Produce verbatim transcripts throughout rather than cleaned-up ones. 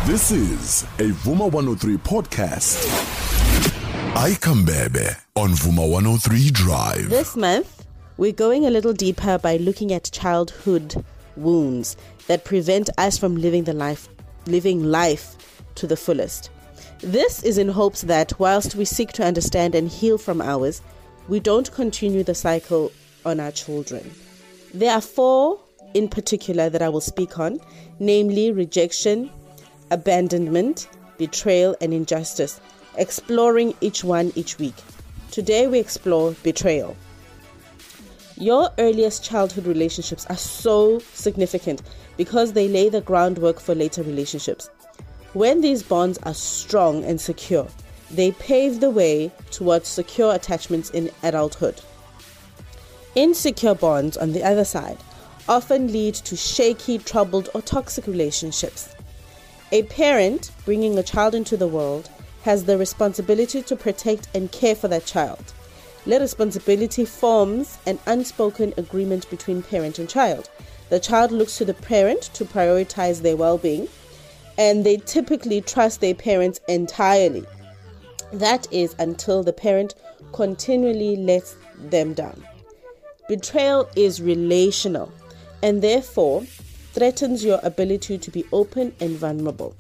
This is a Vuma one oh three podcast. Aikambebe on Vuma one oh three Drive. This month, we're going a little deeper by looking at childhood wounds that prevent us from living the life, living life to the fullest. This is in hopes that whilst we seek to understand and heal from ours, we don't continue the cycle on our children. There are four in particular that I will speak on, namely rejection, abandonment, betrayal, and injustice, exploring each one each week. Today we explore betrayal. Your earliest childhood relationships are so significant because they lay the groundwork for later relationships. When these bonds are strong and secure, they pave the way towards secure attachments in adulthood. Insecure bonds, on the other side, often lead to shaky, troubled, or toxic relationships. A parent bringing a child into the world has the responsibility to protect and care for that child. The responsibility forms an unspoken agreement between parent and child. The child looks to the parent to prioritize their well-being, and they typically trust their parents entirely. That is until the parent continually lets them down. Betrayal is relational and therefore threatens your ability to be open and vulnerable.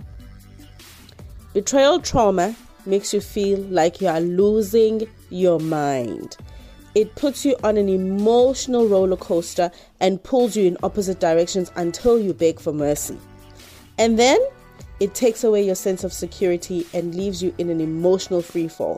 Betrayal trauma makes you feel like you are losing your mind. It puts you on an emotional roller coaster and pulls you in opposite directions until you beg for mercy. And then it takes away your sense of security and leaves you in an emotional freefall.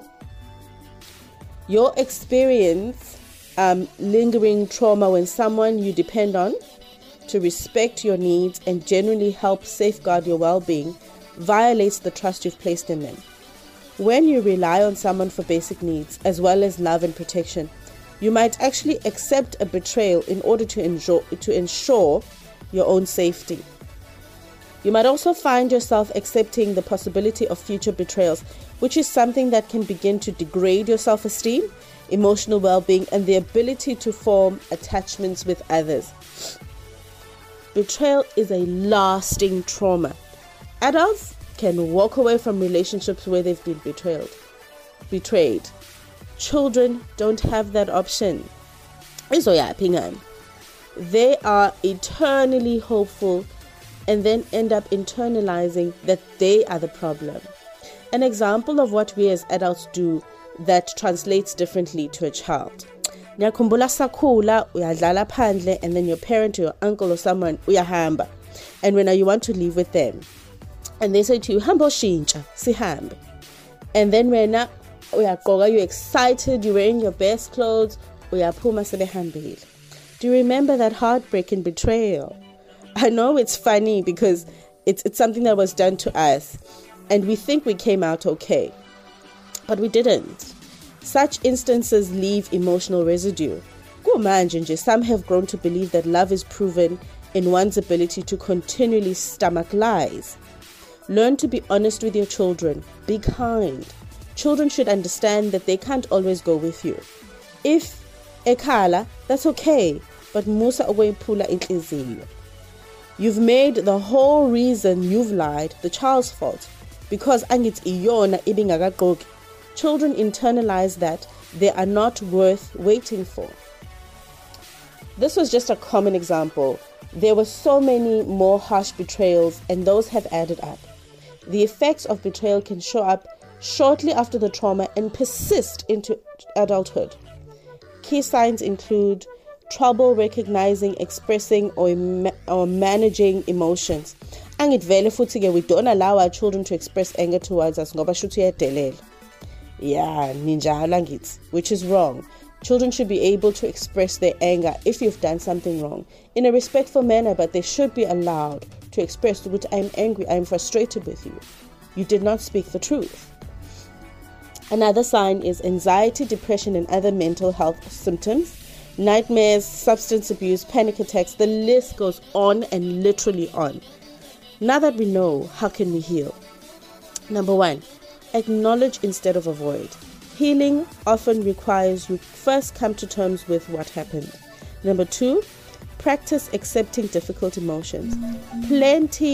Your experience um, lingering trauma when someone you depend on to respect your needs and genuinely help safeguard your well-being violates the trust you've placed in them. When you rely on someone for basic needs as well as love and protection, you might actually accept a betrayal in order to ensure, to ensure your own safety. You might also find yourself accepting the possibility of future betrayals, which is something that can begin to degrade your self-esteem, emotional well-being, and the ability to form attachments with others. Betrayal is a lasting trauma. Adults can walk away from relationships where they've been betrayed. Betrayed. Children don't have that option. They are eternally hopeful and then end up internalizing that they are the problem. An example of what we as adults do that translates differently to a child. Nyakhumbula sakhula uyadlala phandle, and then your parent or your uncle or someone uyahamba, and when you want to leave with them and they say to you hamba oshintsha sihambe, and then when uyaqoka, you're excited, you're wearing your best clothes, uyaphuma sebehambile. Do you remember that heartbreak and betrayal? I know it's funny because it's it's something that was done to us and we think we came out okay, but we didn't. Such instances leave emotional residue. Some have grown to believe that love is proven in one's ability to continually stomach lies. Learn to be honest with your children. Be kind. Children should understand that they can't always go with you. If ekhala, that's okay, but musa pula inhliziyo. You've made the whole reason you've lied the child's fault because angit iyona ibingakagoki. Children internalize that they are not worth waiting for. This was just a common example. There were so many more harsh betrayals, and those have added up. The effects of betrayal can show up shortly after the trauma and persist into adulthood. Key signs include trouble recognizing, expressing, or, ma- or managing emotions. Angivele futhi ke we don't allow our children to express anger towards us ngoba shuthi uyadelela. Yeah, ninjalo ngithi, which is wrong. Children should be able to express their anger if you've done something wrong in a respectful manner, but they should be allowed to express that I'm angry, I'm frustrated with you. You did not speak the truth. Another sign is anxiety, depression, and other mental health symptoms. Nightmares, substance abuse, panic attacks, the list goes on and literally on. Now that we know, how can we heal? Number one, acknowledge instead of avoid. Healing often requires you first come to terms with what happened. Number two, practice accepting difficult emotions. Plenty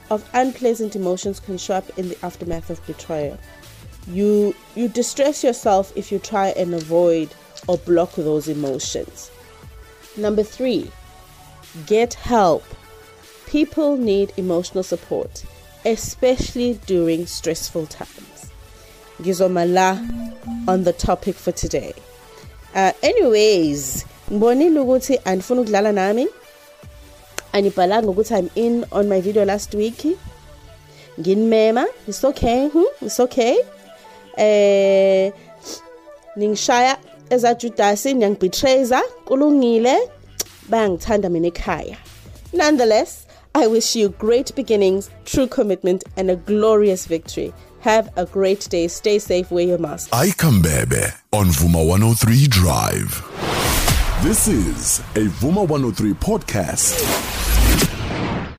of unpleasant emotions can show up in the aftermath of betrayal. You you distress yourself if you try and avoid or block those emotions. Number three, get help. People need emotional support, especially during stressful times. Ngizomala on the topic for today. Uh, anyways, ngibonile ukuthi andifuna ukudlala nami. Anibhalanga ukuthi I'm in on my video last week. Nginmema, it's okay, hmm? It's okay. Eh ningishaya ezajudasi nyangibetrayza kulungile bangithanda mina ekhaya. Nonetheless, I wish you great beginnings, true commitment and a glorious victory. Have a great day. Stay safe. Wear your mask. Aikambebe on Vuma one oh three Drive. This is a Vuma one oh three podcast.